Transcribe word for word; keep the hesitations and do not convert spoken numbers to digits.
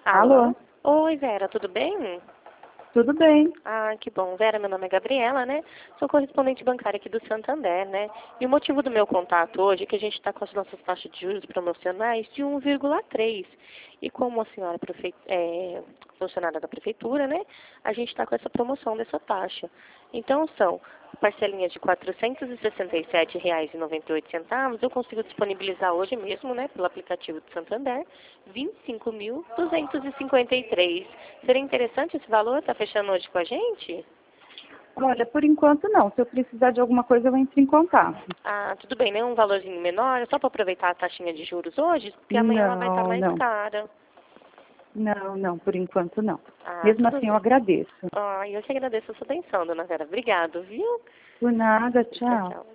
Alô? Oi, Vera, tudo bem? Tudo bem. Ah, que bom. Vera, meu nome é Gabriela, né? Sou correspondente bancária aqui do Santander, né? E o motivo do meu contato hoje é que a gente está com as nossas taxas de juros promocionais de um vírgula três. E como a senhora prefe... é funcionária da prefeitura, né? A gente está com essa promoção dessa taxa. Então, são parcelinhas de quatrocentos e sessenta e sete reais e noventa e oito centavos. Eu consigo disponibilizar hoje mesmo, né, pelo aplicativo do Santander, vinte e cinco mil duzentos e cinquenta e três. Seria interessante esse valor? Está fechando hoje com a gente? Olha, por enquanto não. Se eu precisar de alguma coisa, eu entro em contato. Ah, tudo bem, né? Um valorzinho menor, é só para aproveitar a taxinha de juros hoje, porque amanhã ela vai estar Não, mais não. cara. Não, não, por enquanto não. Ah, Mesmo tudo assim, eu bem. agradeço. Ah, eu que agradeço a sua atenção, dona Vera. Obrigado, viu? Por nada, Tchau, tchau. tchau.